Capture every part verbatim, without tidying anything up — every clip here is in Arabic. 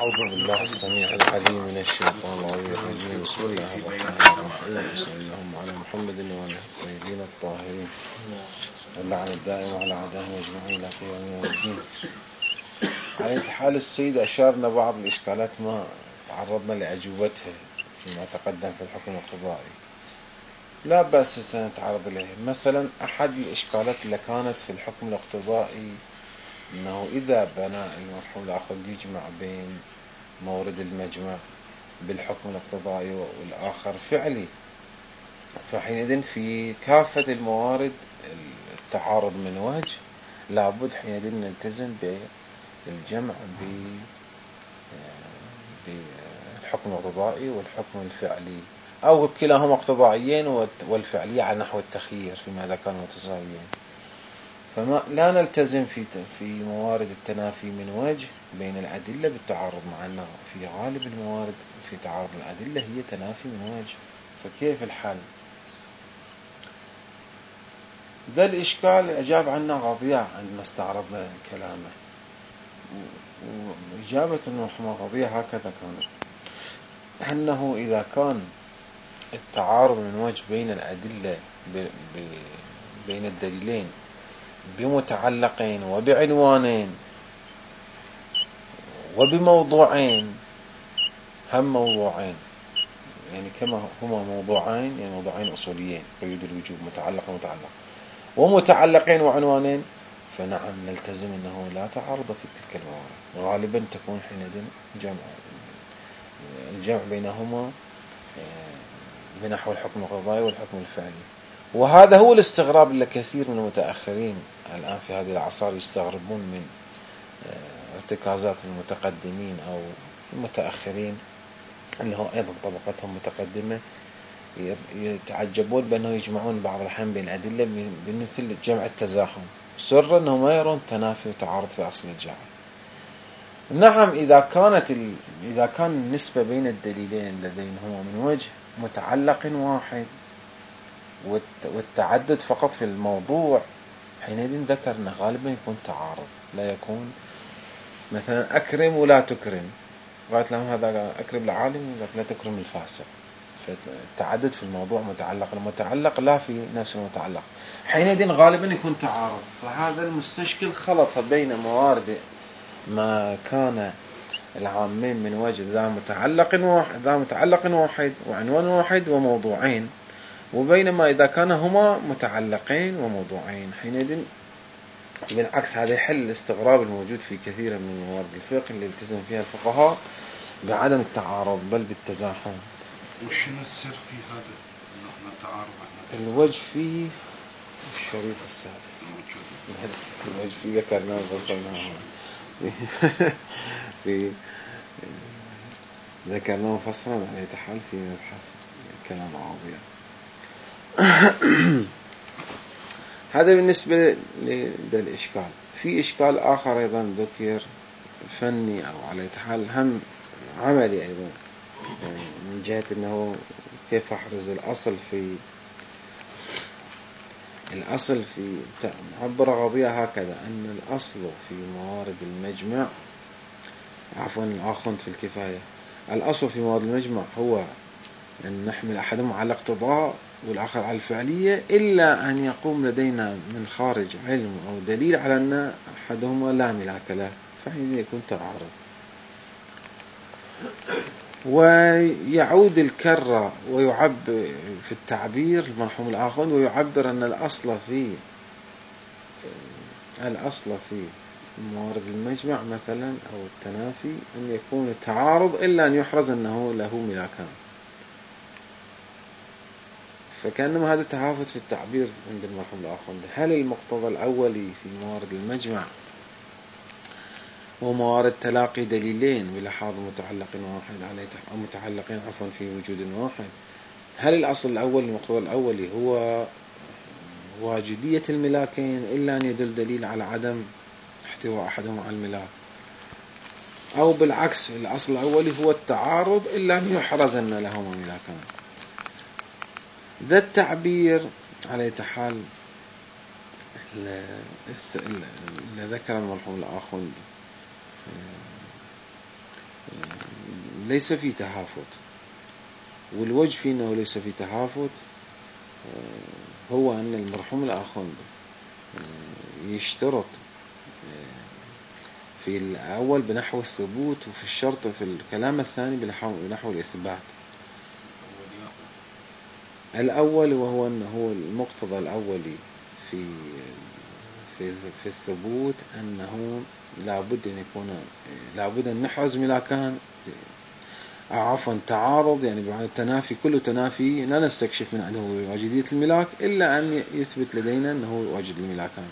أعوذ بالله السميع العليم من الشيطان الرجيم. بسم الله الرحمن الرحيم. صلى اللهم على محمد وعلى الطيبين الطاهرين اللعن الدائم على أعدائهم أجمعين إلى قيام يوم الدين. على حال السيد أشارنا بعض الإشكالات ما تعرضنا لأجوبتها فيما تقدم في الحكم القضائي، لا بأس سنتعرض إليه. مثلا أحد الإشكالات اللي كانت في الحكم الاقتضائي أنه إذا بنى المرحوم الآخر يجمع بين مورد المجمع بالحكم الاقتضائي والآخر فعلي، فحينئذ في كافة الموارد التعارض من وجه لابد حينئذ نلتزم بالجمع بالحكم الاقتضائي والحكم الفعلي، أو كلاهما اقتضائيين والفعلية على نحو التخيير فيما إذا كانوا متساويين. فما لا نلتزم في في موارد التنافي من وجه بين الأدلة بالتعارض، مع أنه في غالب الموارد في تعارض الأدلة هي تنافي من وجه، فكيف الحل؟ ذا الإشكال أجاب عنه غضياء عندما استعرضنا كلامه، وإجابة المرحوم غضياء هكذا كانت، أنه إذا كان التعارض من وجه بين الأدلة بين الدليلين بمتعلقين وبعنوانين وبموضوعين، هم موضوعين يعني كما هما موضوعين يعني موضوعين أصوليين قيود الوجوب متعلق ومتعلق ومتعلقين وعنوانين، فنعم نلتزم أنه لا تعارض في تلك الموارد، غالبا تكون حينئذ جمع الجمع بينهما بنحو الحكم القضائي والحكم الفعلي. وهذا هو الاستغراب اللي كثير من المتأخرين الآن في هذه العصر يستغربون من ارتكازات المتقدمين أو المتأخرين اللي هو أيضا طبقتهم متقدمة، يتعجبون بأنه يجمعون بعض الأحيان بين الأدلة بمثل جمع التزاحم، سر أنه ما يرون تنافي وتعارض في أصل الجمع. نعم إذا كانت ال... إذا كان النسبة بين الدليلين الذين هما من وجه متعلق واحد والتعدد فقط في الموضوع، حينئذ ذكرنا غالبا يكون تعارض، لا يكون مثلا أكرم ولا تكرم، قالت لهم هذا أكرم العالم لا تكرم الفاسق، فالتعدد في الموضوع متعلق المتعلق لا في نفس المتعلق، حينئذ غالبا يكون تعارض. فهذا المستشكل خلط بين موارد ما كان العامين من وجه ذا متعلق واحد ذا متعلق واحد وعنوان واحد وموضوعين، وبينما إذا كان هما متعلقين وموضوعين حينئذ بالعكس هذا يحل الاستغراب الموجود في كثير من موارد الفقه اللي التزم فيها الفقهاء بعدم التعارض بل بالتزاحم. وشنو السر في هذا التعارض؟ الوجه فيه الشريط السادس الوجه فيه ذكرناه وفصلناه في ذكرناه وفصلنا على يتحال في مبحث كلام عربي. هذا بالنسبة للإشكال. في إشكال آخر أيضا ذكر فني أو على حال هم عملي أيضا، يعني من جهة أنه كيف أحرز الأصل في الأصل في عبر غضية هكذا أن الأصل في موارد المجمع عفوا الآخر في الكفاية الأصل في موارد المجمع هو أن نحمل أحدهم على اقتضاء والآخر على الفعلية، إلا أن يقوم لدينا من خارج علم أو دليل على أن أحدهما لا ملاك له، فحين يكون تعارض. ويعود الكرة ويعبر في التعبير المرحوم الآخر ويعبر أن الأصل في الأصل في موارد المجمع مثلا أو التنافي أن يكون التعارض إلا أن يحرز أنه له ملاكان، فكأنما هذا تهافت في التعبير عند المرحوم الآخر. هل المقتضى الأولي في موارد المجمع وموارد تلاقي دليلين بلحاظ متعلق واحد عليه أو متعلقين عفوا في وجود واحد، هل الأصل الأول المقتضى الأولي هو واجدية الملاكين إلا أن يدل دليل على عدم احتواء أحدهما على الملاك، أو بالعكس الأصل الأولي هو التعارض إلا أن يحرز أن لهما ملاكان؟ ذا التعبير على يتحال اللي ذكر المرحوم الآخر ليس في تهافت، والوجه في أنه ليس في تهافت هو أن المرحوم الآخوند يشترط في الأول بنحو الثبوت، وفي الشرط في الكلام الثاني بنحو, بنحو الإثبات. الأول وهو أنه المقتضى الأولي في في في الثبوت أنه لابد أن يكون لابد أن نحرز ملاكان، عفوا تعارض، يعني بمعنى التنافي، كل تنافي لا نستكشف من عنده واجدية الملاك إلا أن يثبت لدينا أنه واجد الملاكان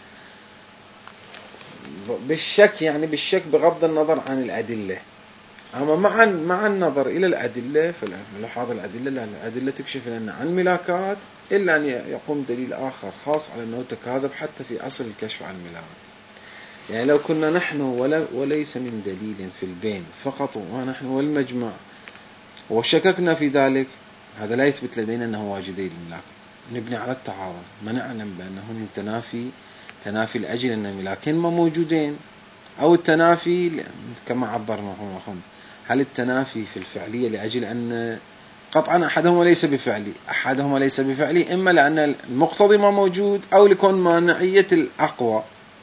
بالشك، يعني بالشك بغض النظر عن الأدلة. أما مع مع النظر إلى الأدلة فلحاظ الأدلة، لأن الأدلة تكشف لنا عن ملاكات إلا أن يقوم دليل آخر خاص على أنه تكاذب حتى في أصل الكشف عن الملاك. يعني لو كنا نحن ولا وليس من دليل في البين فقط ونحن والمجمع وشككنا في ذلك، هذا لا يثبت لدينا أنه واجدي الملاك، نبني على التعارض. ما نعلم بأنه من تنافي تنافي الأجل أن الملاكين ما موجودين، أو التنافي كما عبرنا هنا، هل التنافي في الفعلية لأجل أن قطعا أحدهما ليس بفعلي أحدهما ليس بفعلي إما لأن المقتضي ما موجود أو لكون مانعية الأقوى.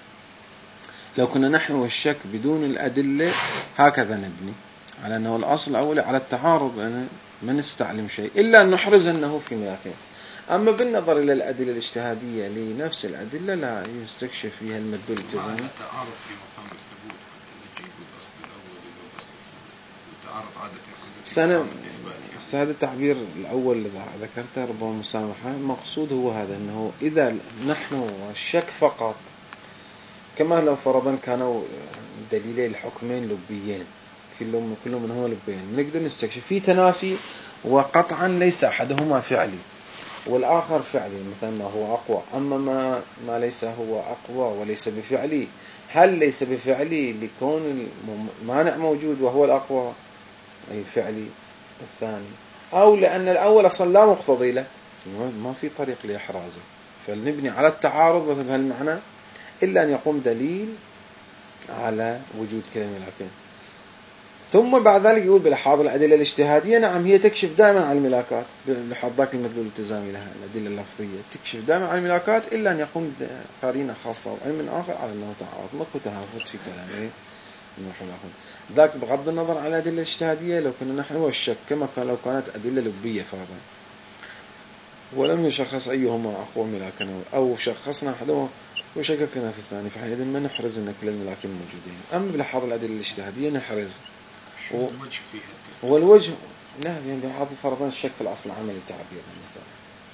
لو كنا نحن والشك بدون الأدلة هكذا نبني على أنه الأصل الأول على التعارض، لأن ما نستعلم شيء إلا أن نحرز أنه في ملاكين. أما بالنظر إلى الأدلة الاجتهادية لنفس الأدلة لا يستكشف فيها المدلول التزامي. التعارض في مقام الثبوت حتى نجيب الأصل الأول إلى الأصل الثاني، والتعارض عادة يكون سنة هذا التعبير الأول الذي ذكرته ربما مسامحة، المقصود هو هذا أنه إذا نحن الشك فقط، كما لو فرضا كانوا دليلي الحكمين لبيين كلهم كلهم من هو لبيين، نقدر نستكشف في تنافي وقطعا ليس أحدهما فعلي والآخر فعلي، مثلا ما هو أقوى، أما ما ما ليس هو أقوى وليس بفعلي، هل ليس بفعلي لكون المانع موجود وهو الأقوى الفعلي الثاني، أو لأن الأول أصلا لا مقتضي له ما في طريق لإحرازه، فلنبني على التعارض بهالمعنى إلا أن يقوم دليل على وجود كلمة ملاكين. ثم بعد ذلك يقول بلحاظ الأدلة الاجتهادية، نعم هي تكشف دائما عن الملاكات بلحاظ ذاك المدلول الالتزامي لها، الأدلة اللفظية تكشف دائما عن الملاكات إلا أن يقوم قرينة خاصة وعلم آخر على أنه تعارض، ماكو تهافت في كلامه ذاك بغض النظر عن الأدلة الاجتهادية. لو كنا نحن والشك كما كان لو كانت أدلة لبية فرضا ولم يشخص أيهما أقوى ملاكا أو شخصنا أحدهما وشككنا في الثاني، فحينئذ ما نحرز أن كلا الملاكين موجودين. أما بلحاظ الأدلة الاجتهادية نحرز. شو الوجه فيها؟ والوجه لا يعني بلحاظ فرضا الشك في الأصل عملي التعبير مثلا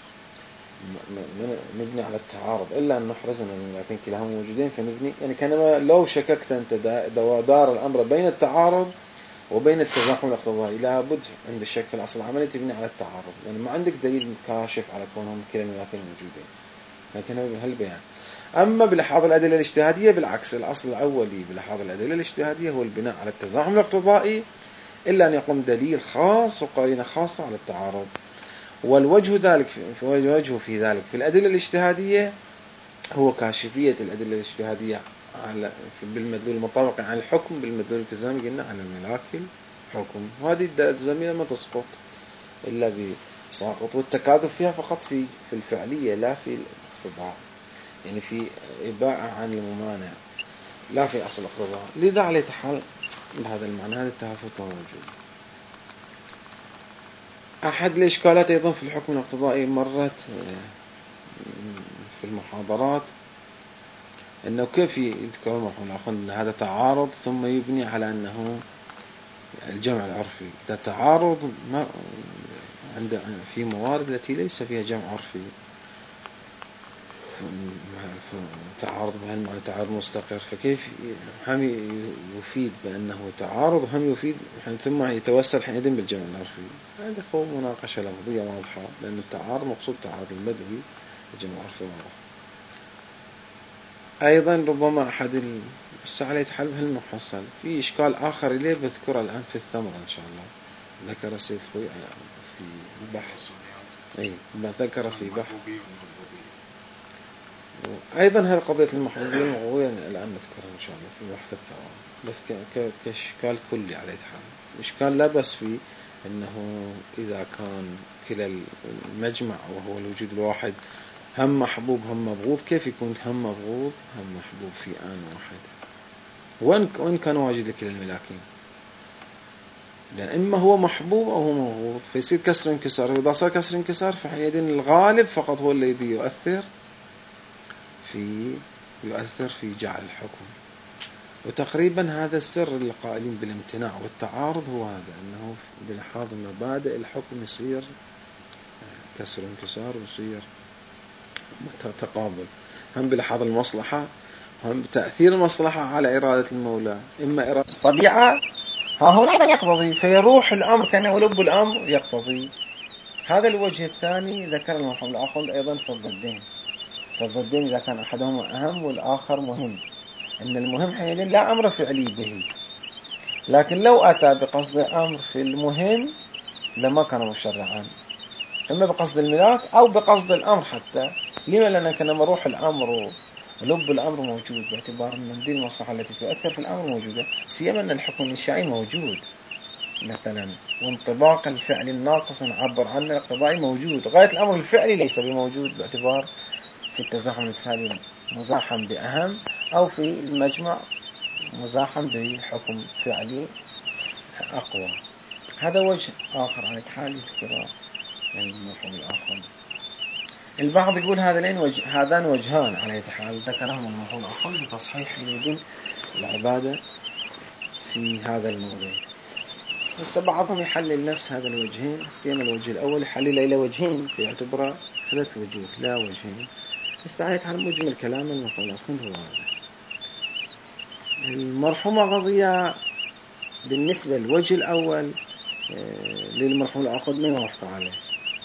نبني على التعارض إلا أن نحرز أن الملاكين كلاهما موجودين، فنبني يعني كانما لو شككت أنت دار الأمر بين التعارض وبين التزاحم الاقتضائي، لابد عند الشك في الأصل العملي تبني على التعارض، لأن يعني ما عندك دليل كاشف على كونهم كلا الملاكين موجودين، لكن هالبيان. أما بلحاظ الأدلة الاجتهادية بالعكس، الأصل الأولي بلحاظ الأدلة الاجتهادية هو البناء على التزاحم الاقتضائي إلا أن يقوم دليل خاص وقرينة خاصة على التعارض. والوجه ذلك في وجهه في ذلك في الأدلة الاجتهادية هو كاشفية الأدلة الاجتهادية على بالمدلول المطابق عن الحكم بالمدلول الالتزامي، قلنا عن الملاك الحكم، وهذه الدلالة الالتزامية ما تسقط إلا بساقط، والتكاذب فيها فقط في في الفعلية لا في الاقتضاء، يعني في إباعة عن الممانع لا في أصل الاقتضاء. لذا عليه تحال بهذا المعنى هذا التهافت موجود. أحد الإشكالات أيضا في الحكم الاقتضائي مرت في المحاضرات أنه كيف يذكر المحكم أن هذا تعارض ثم يبني على أنه الجمع العرفي. إذا تعارض ما عند في موارد التي ليس فيها جمع عرفي، تعارض بهالمعنى تعارض مستقر، فكيف هم يفيد بأنه تعارض هم يفيد ثم يتوسل حينئذ بالجمع العرفي؟ هذا هو مناقشة لفظية واضحة، لأن التعارض مقصود تعارض المدوي، الجمع العرفي واضح. أيضا ربما أحد الساعة يتحل بهالمحصل في إشكال آخر إليه بذكره الآن في الثمرة إن شاء الله، ذكر السيد خوي في بحث أي ما ذكر في بحث أيضا هذه قضية المحبوبية المغوية الآن نذكرها إن شاء الله في البحث الثواب، بس كإشكال كلي على حال. إشكال لا بس فيه أنه إذا كان كلا المجمع وهو الوجود الواحد هم محبوب هم مبغوض، كيف يكون هم مبغوض هم محبوب في آن واحد؟ وين وين كان واجد لكلا الملاكين؟ لأن إما هو محبوب أو هو مبغوض، فيصير كسر انكسار، وإذا صار كسر انكسار فحينئذ الغالب فقط هو الذي يؤثر في يؤثر في جعل الحكم. وتقريبا هذا السر اللي قائلين بالامتناع والتعارض هو هذا، أنه بلحاظ مبادئ الحكم يصير كسر انكسار ويصير تقابل، هم بلحاظ المصلحة هم بتأثير المصلحة على إرادة المولى، إما إرادة الطبيعة ها هنا أيضا يقتضي، فيروح الأمر كان ولب الأمر يقتضي. هذا الوجه الثاني ذكر المرحوم الآخر أيضا في الضدين، فالضدين إذا كان أحدهما أهم والآخر مهم، إن المهم حينئذ لا أمر فعلي به، لكن لو أتى بقصد أمر في المهم لما كان مشرعا، إما بقصد الملاك أو بقصد الأمر حتى. لما؟ لأن كان مروح الأمر ولب الأمر موجود، باعتبار أن دي المصلحة التي تؤثر في الأمر موجودة، سيما أن الحكم الإنشائي موجود مثلا، وانطباق الفعل الناقص عبر عنه الاقتضائي موجود، غاية الأمر الفعلي ليس بموجود، باعتبار في التزاحم المثالي مزاحم بأهم، أو في المجمع مزاحم بحكم فعلي أقوى. هذا وجه آخر على حال يذكره المرحوم الآخر. البعض يقول هذين وجه هذان وجهان على حال ذكرهم المرحوم الآخر لتصحيح يدين العبادة في هذا الموضوع. بس بعضهم يحلل نفس هذا الوجهين، سيما الوجه الأول يحلل إلى وجهين فيعتبره ثلاث وجوه لا وجهين. السعيد على مجمل كلام المرحوم الآخر هو هذا. المرحومة غضية بالنسبة للوجه الأول للمرحوم الآخر ما يوافق عليه،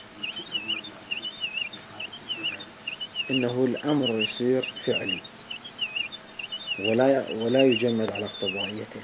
إنه الأمر يصير فعلي ولا ولا يجمد على اقتضائيته،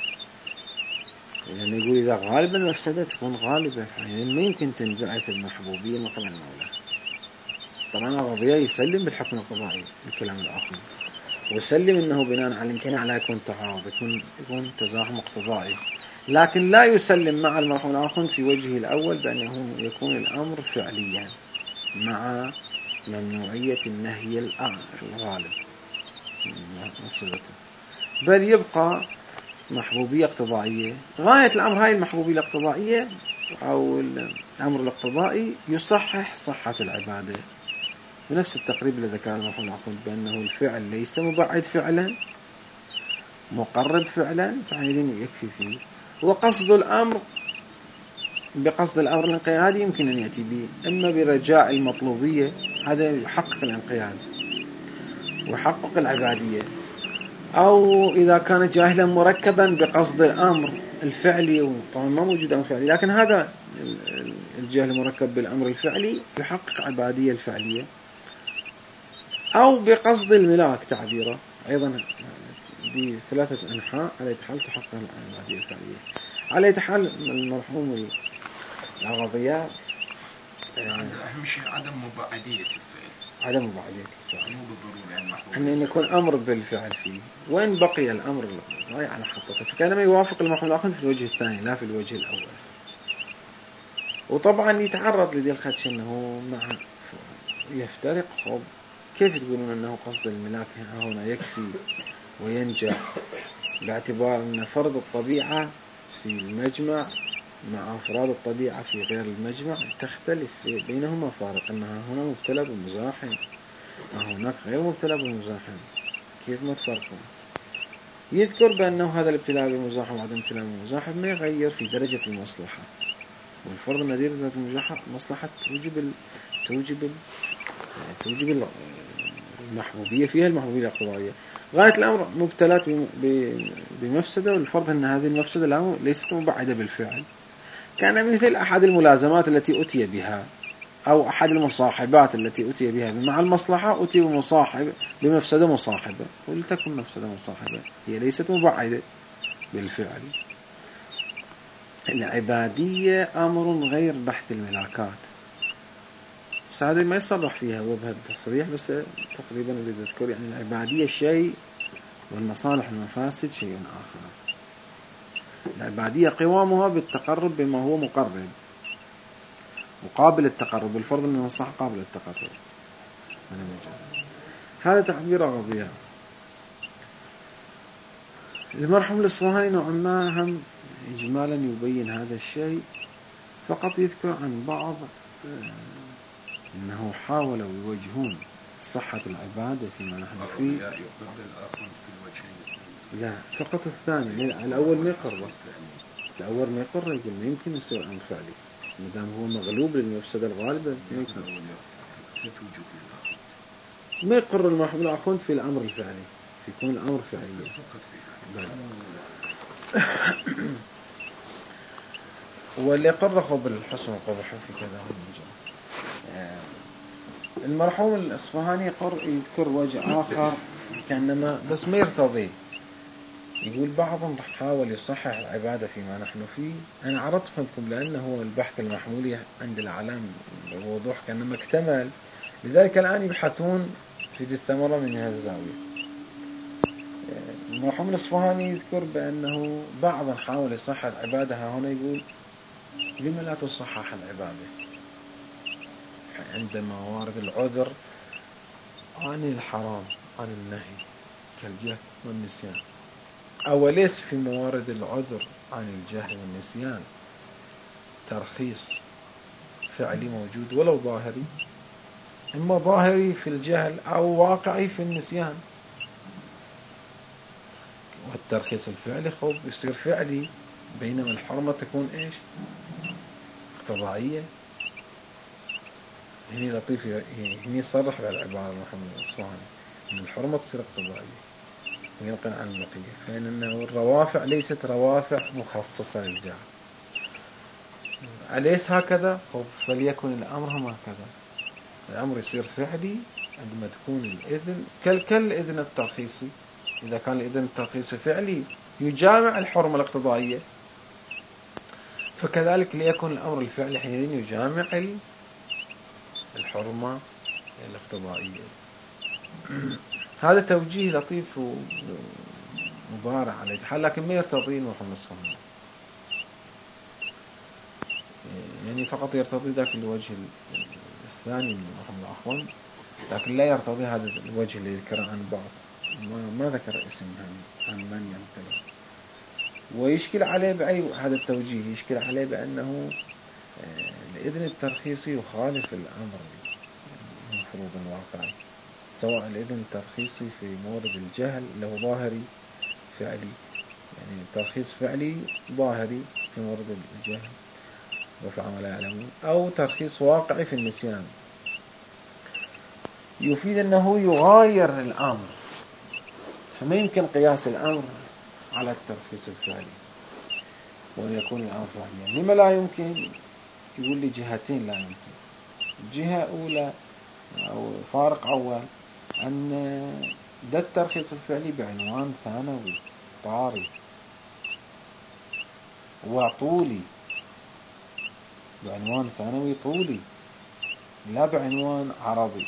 لأنه يقول إذا غالبا المفسدة تكون غالبة، يعني ما يمكن تنبعث المحبوبية مقام المولى. طبعا الغضية يسلم بالحكم القضائي الكلام الآخر، ويسلم إنه بناء على الامتناع لا يكون تعارض، يكون يكون تزاحم اقتضائي، لكن لا يسلم مع المرحوم الآخر في وجهه الأول بأنه يكون الأمر فعليا مع ممنوعية النهي الغالب مفسدته، بل يبقى محبوبية اقتضائية. غاية الأمر هاي المحبوبية الاقتضائية أو الأمر الاقتضائي يصحح صحة العبادة، بنفس التقريب الذي ذكر المرحوم الآخر بأنه الفعل ليس مبعد فعلا مقرب فعلا، فحينئذ يكفي فيه. وقصد الأمر بقصد الأمر الانقيادي يمكن أن يأتي به، إما برجاء المطلوبية، هذا يحقق الانقياد ويحقق العبادية، أو إذا كان جاهلا مركبا بقصد الأمر الفعلي، وطبعا ما موجود أمر فعلي، لكن هذا الجاهل المركب بالأمر الفعلي يحقق عبادية الفعلية، أو بقصد الملاك تعبيره أيضا بثلاثة أنحاء على حال تحقق العبادية الفعلية. على حال المرحوم الغضياء يعني أهم شيء عدم مبعدية الفعل، عدم مبعدية الفعل مو بالضرورة يعني أن يكون أمر بالفعل فيه، وين بقي الأمر غاية على حقيقته، فكان ما يوافق المرحوم الآخر في الوجه الثاني لا في الوجه الأول. وطبعا يتعرض لدي الخدش أنه مع يفترق. خب كيف تقولون أنه قصد الملاك هنا يكفي وينجح، باعتبار أن فرض الطبيعة في المجمع مع أفراد الطبيعة في غير المجمع تختلف بينهما فارق، أنها هنا مبتلى بالمزاحم وهناك غير مبتلى بالمزاحم، كيف ما تفرقون؟ يذكر بأنه هذا الابتلاء بالمزاحم وعدم الابتلاء بالمزاحم ما يغير في درجة المصلحة، والفرض النذير ذات المصلحة توجب ال... توجب ال... توجب المحبوبية فيها المحبوبية الاقتضائية. غاية الأمر مبتلات بمفسدة، والفرض أن هذه المفسدة ليست مبعدة بالفعل، كان مثل أحد الملازمات التي أتي بها أو أحد المصاحبات التي أتي بها مع المصلحة، أتي بمصاحب بمفسدة مصاحبة، ولتكن مفسدة مصاحبة هي ليست مبعدة بالفعل. العبادية أمر غير بحث الملاكات، بس هذا ما يصرح فيها هو بهذا التصريح، بس تقريبا أريد أذكر يعني العبادية شيء والمصالح والمفاسد شيء آخر. العبادية قوامها بالتقرب بما هو مقرب وقابل التقرب، والفرض من المصلحة قابل التقرب. هذا تعبير أغضية. المرحوم الإصفهاني نوعا ما هم إجمالا يبين هذا الشيء، فقط يذكر عن بعض أنه حاولوا يوجهون صحة العبادة فيما نحن فيه. لا فقط الثاني، الأول ما يقرر، الأول ما يقرر يقول ما يمكن يصير أمر فعلي مدام هو مغلوب للمفسدة الغالبة. ما يقرر المرحوم الآخوند في الأمر الفعلي، يكون الأمر فعلي. واللي قرخوا بالحسن والقبح في كذا المرحوم الإصفهاني يذكر وجه آخر كأنما بس ما يرتضي. يقول بعضهم رح حاول يصحح العبادة فيما نحن فيه. أنا عرضت فهمكم لأنه البحث المحمولي عند العلام بوضوح كأنما اكتمل، لذلك الآن يبحثون في دي الثمرة من هذه الزاوية. المرحوم الإصفهاني يذكر بأنه بعضا حاول يصحح العبادة. هنا يقول لما لا تصحح العبادة عندما وارد العذر عن الحرام عن النهي كالجهل والنسيان، أو ليس في موارد العذر عن الجهل والنسيان ترخيص فعلي موجود ولو ظاهري، إما ظاهري في الجهل أو واقعي في النسيان. والترخيص الفعلي خوف يصير فعلي، بينما الحرمة تكون إيش اقتضائية. هني لطيف، هني يصرح بالعبارة محمد الإصفهاني إن الحرمة تصير اقتضائية وينقل عن البقية، فإن الروافع ليست روافع مخصصة للجهل. أليس هكذا؟ فليكن الأمر هم هكذا. الأمر يصير فعلي عندما تكون الإذن كالإذن الترخيصي. إذا كان الإذن الترخيصي فعلي يجامع الحرمة الاقتضائية، فكذلك ليكن الأمر الفعلي حينئذ يجامع الحرمة الاقتضائية. هذا توجيه لطيف ومبارع على الحال، لكن ما يرتضي المرحوم الإصفهاني، يعني فقط يرتضي ذاك الوجه الثاني من المرحوم الأخوان، لكن لا يرتضي هذا الوجه اللي ذكر عن بعض، ما ذكر اسم عن من ينقله. ويشكل عليه بأي هذا التوجيه، يشكل عليه بأنه الإذن الترخيصي يخالف الأمر المفروض الواقعي، سواء الإذن الترخيصي في مورد الجهل اللي هو ظاهري فعلي، يعني ترخيص فعلي ظاهري في مورد الجهل وفعل ولا يعلمون، أو ترخيص واقعي في النسيان، يفيد أنه يغاير الأمر، فما يمكن قياس الأمر على الترخيص الفعلي وأن يكون الأمر فعليا. لما لا يمكن؟ يقول لي جهتين لا يمكن. جهة أولى أو فارق أول أن ده الترخيص الفعلي بعنوان ثانوي طاري وطولي، بعنوان ثانوي طولي لا بعنوان عربي،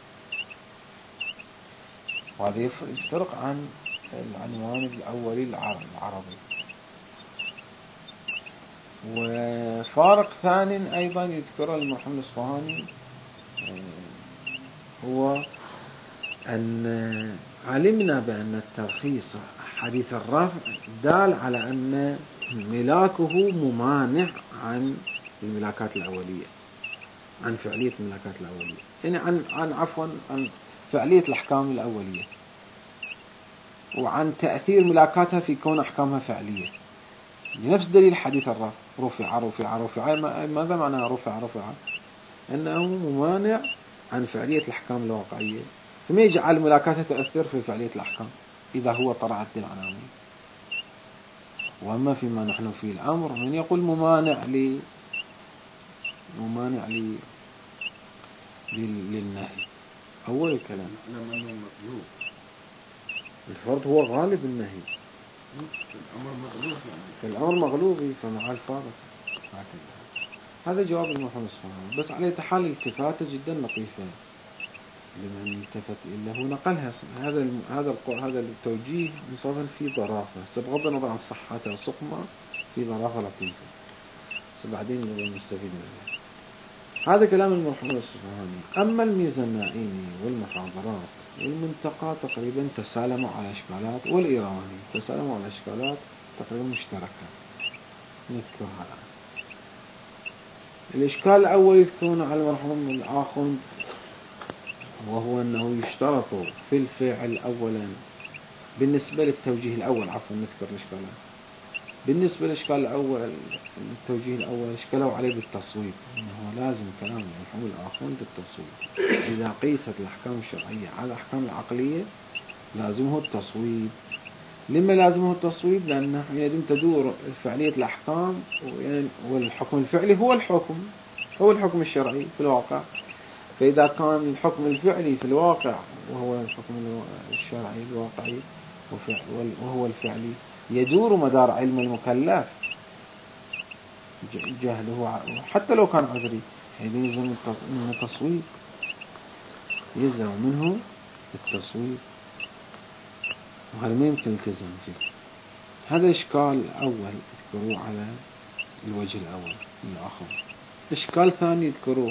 وهذا يفترق عن العنوان الأولي العربي. وفارق ثاني أيضا يذكره المرحوم الإصفهاني هو أن علمنا بأن الترخيص حديث الرفع دال على أن ملاكه ممانع عن الملاكات الأولية، عن فعلية الملاكات الأولية، يعني عن عن عفوا عن فعلية الأحكام الأولية، وعن تأثير ملاكاتها في كون أحكامها فعلية. نفس دليل حديث الرفع، رفع رفع رفع، ماذا معنى رفع رفع؟ أنه ممانع عن فعلية الأحكام الواقعية، فما يجعل ملاكاتها تأثير في فعلية الأحكام إذا هو طرعت العناوين. وأما فيما نحن فيه الأمر من يقول ممانع لي ممانع لي للنهي. أول الكلام الفرض هو غالب النهي، الأمر مغلوب، الأمر مغلوب فمع الفارق هكذا. هذا جواب المرحوم الإصفهاني، بس على حال التفاتة جدا لطيفة لمن التفت إلا هو نقلها. هذا هذا هذا التوجيه مصادر في ظرافة، بغض النظر عن صحته وسقمه، في ظرافة لطيفة، بس بعدين نبغى نستفيد منها. هذا كلام المرحوم الإصفهاني. أما الميزة النائمي والمحاضرات والمنتقى تقريبا تسالموا على إشكالات، والإيراني تسالموا على إشكالات تقريبا مشتركة نذكرها الآن. الإشكال الأول يذكرون على المرحوم الآخوند، وهو أنه يشترط في الفعل أولا بالنسبة للتوجيه الأول، عفوا نذكر الإشكالات. بالنسبة للإشكال الأول التوجيه الأول اشكلوا عليه بالتصويب، أنه لازم كلام المرحوم الآخوند بالتصويب. إذا قيست الأحكام الشرعية على الأحكام العقلية لازمه التصويب. لما لازمه التصويب؟ لأنه حينئذ تدور فعلية الأحكام، والحكم الفعلي هو الحكم هو الحكم الشرعي في الواقع. فإذا كان الحكم الفعلي في الواقع وهو الحكم الشرعي الواقعي وهو الفعلي يدور مدار علم المكلف، جهله حتى لو كان عذري يلزم منه التصويب، يلزم منه التصويب، وهذا ما يمكن التزام فيه. هذا إشكال أول يذكروه على الوجه الأول الآخر. إشكال ثاني يذكروه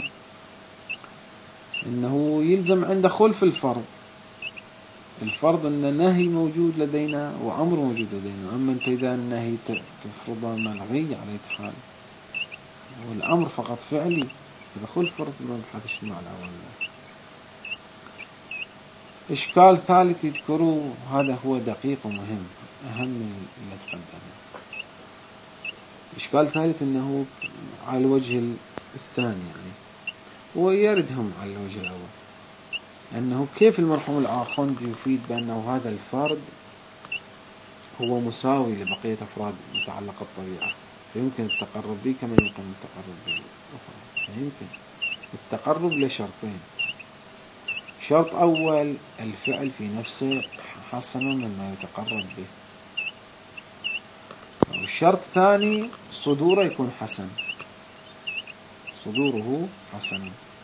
إنه يلزم عند خلف الفرض. الفرض أن النهي موجود لدينا وأمر موجود لدينا، أما أنت إذا النهي تفرضه ملغي على حال والأمر فقط فعلي، فدخل الفرض ما بحثش مع الأول. إشكال ثالث يذكروه، هذا هو دقيق ومهم أهم من اللي تقدمه. إشكال ثالث أنه على الوجه الثاني، يعني ويردهم على الوجه الأول، أنه كيف المرحوم الآخوند يفيد بأنه هذا الفرد هو مساوي لبقية أفراد متعلقة الطبيعة، فيمكن التقرب به كما يمكن التقرب به الأخرى. فيمكن التقرب لشرطين: شرط أول الفعل في نفسه حسن مما يتقرب به، والشرط الثاني صدوره يكون حسن، صدوره حسن.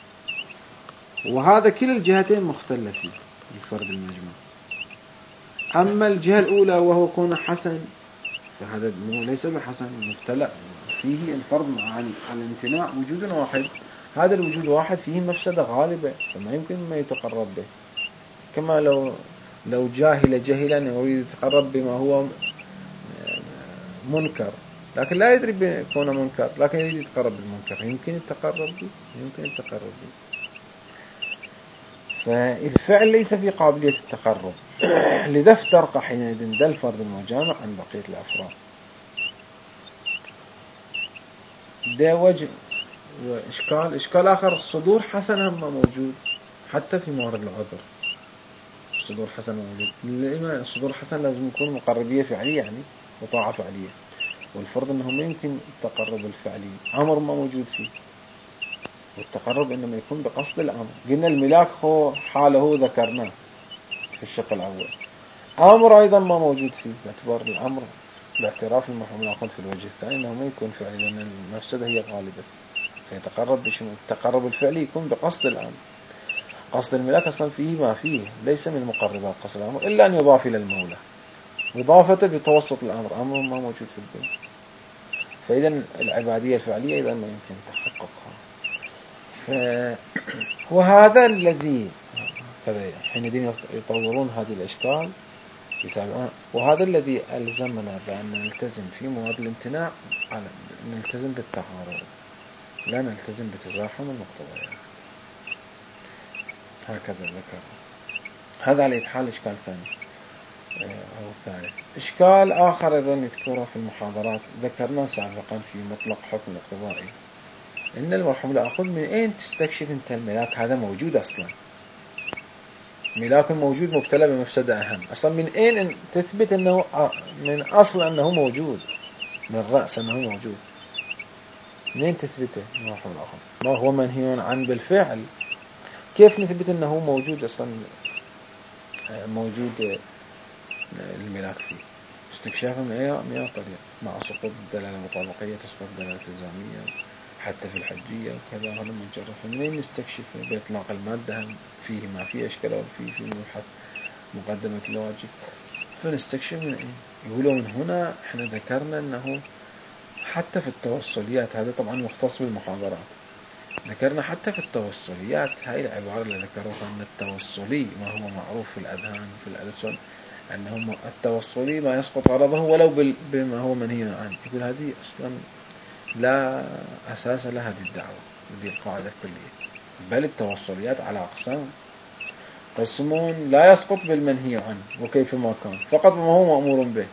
وهذا كل الجهتين مختلة فيه الفرد المجموع. أما الجهة الأولى وهو كون حسن، فهذا ليس بحسن، مبتلى فيه الفرد مع الامتناع وجود واحد. هذا الوجود واحد فيه مفسدة غالبة، فما يمكن ما يتقرب به. كما لو لو جاهل جهلا يريد يتقرب بما هو منكر، لكن لا يدري بكونه منكر، لكن يريد يتقرب بالمنكر، يمكن يتقرب به يمكن يتقرب به. فالفعل ليس في قابلية التقرب، لذا افترق حينئذ ذا الفرد المجامع عن بقية الأفراد. ده وجه. وإشكال إشكال آخر: الصدور حسن ما موجود حتى في موارد العذر. الصدور حسن موجود، لما الصدور حسن لازم يكون مقربية فعلية يعني وطاعة فعلية، والفرض أنه ما يمكن التقرب الفعلي، أمر ما موجود فيه، والتقرب إنما يكون بقصد الأمر. قلنا الملاك هو حاله ذكرناه في الشق الأول، أمر أيضا ما موجود فيه باعتبار الأمر باعتراف المرحوم الآخوند في الوجه الثاني أنه ما يكون فعلي، لأن المفسدة هي غالبة، فيتقرب بشنو؟ التقرب الفعلي يكون بقصد الأمر. قصد الملاك أصلا فيه ما فيه، ليس من المقربات قصد الأمر إلا أن يضاف إلى المولى، إضافة بتوسط الأمر، أمر ما موجود في البيت. فإذا العبادية الفعلية إذا ما يمكن تحققها. ف... وهذا الذي كذا حينئذ يطورون هذه الأشكال يتابعون، وهذا الذي ألزمنا بأن نلتزم في مواد الامتناع، على نلتزم بالتعارض لا نلتزم بتزاحم المقتضيات. هكذا ذكر. هذا على حال إشكال ثاني أو ثالث. إشكال آخر أيضا يذكره في المحاضرات ذكرنا سابقا في مطلق حكم الاقتضائي، إن المرحوم الآخوند من أين تستكشف أنت الملاك هذا موجود أصلا؟ ملاك موجود مبتلى بمفسدة أهم، أصلا من أين تثبت أنه من أصل أنه موجود، من رأس أنه موجود، منين تثبته المرحوم الآخوند؟ ما هو منهي عن بالفعل، كيف نثبت أنه موجود أصلا موجود الملاك فيه؟ استكشافه من أي طريقة؟ مع سقوط الدلالة المطابقية تسقط الدلالة الإلزامية، حتى في الحجية وكذا هذا مجرد. فمنين نستكشف بإطلاق المادة فيه ما فيه أشكال أو فيه في مبحث مقدمة الواجب، فنستكشف من إيه؟ يقولوا من هنا إحنا ذكرنا أنه حتى في التوصليات، هذا طبعا مختص بالمحاضرات، ذكرنا حتى في التوصليات هاي العبارة اللي ذكروها أن التوصلي ما هو معروف في الأذهان في الألسن أنه التوصلي ما يسقط غرضه ولو بما هو منهي عنه. يقول هذه أصلا لا أساس لها هذه الدعوة، هذه القاعدة الكلية. بل التوصليات على أقسام، قسم لا يسقط بالمنهي عنه وكيف ما كان فقط ما هو مأمور به،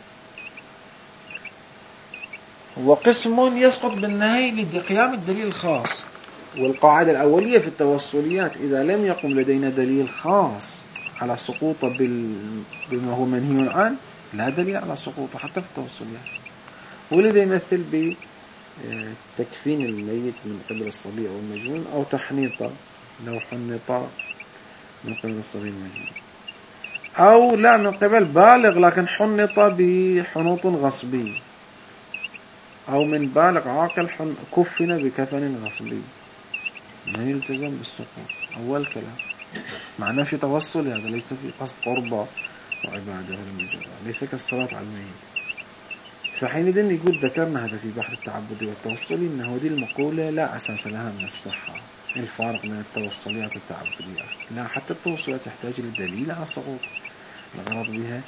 وقسم يسقط بالنهي لقيام الدليل الخاص. والقاعدة الأولية في التوصليات إذا لم يقم لدينا دليل خاص على سقوطه بما هو منهي عنه لا دليل على سقوطه حتى في التوصليات. ولذا يمثل بتكفين الميت من قبل الصبي أو المجنون، أو تحنيطه لو حنط من قبل الصبي المجنون، أو لا من قبل بالغ لكن حنط بحنوط غصبي، أو من بالغ عاقل كفن بكفن غصبي، من يلتزم بالسقوط. أول كلام معناه في توصل، هذا ليس في قصد قربة وعبادة والمجرد، ليس كالصلاة على الميت. فحينئذ يقول ذكرنا هذا في بحث التعبدي والتوصلي أنه هذه المقولة لا أساس لها من الصحة. الفارق بين التوصليات والتعبديات، لا حتى التوصليات تحتاج للدليل على السقوط، الغرض بها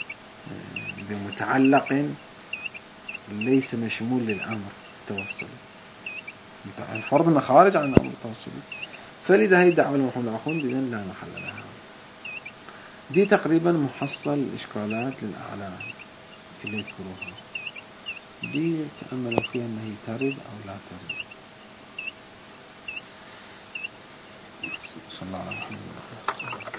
بمتعلق ليس مشمول للأمر التوصلي، الفرض أنه خارج عن الأمر التوصلي. فلذا هي دعوة المفهوم الأخون بذن لا محل لها. دي تقريبا محصل الإشكالات للأعلام اللي يذكروها، دي تأملوا فيها أنها ترد أو لا ترد. صلى الله عليه وسلم.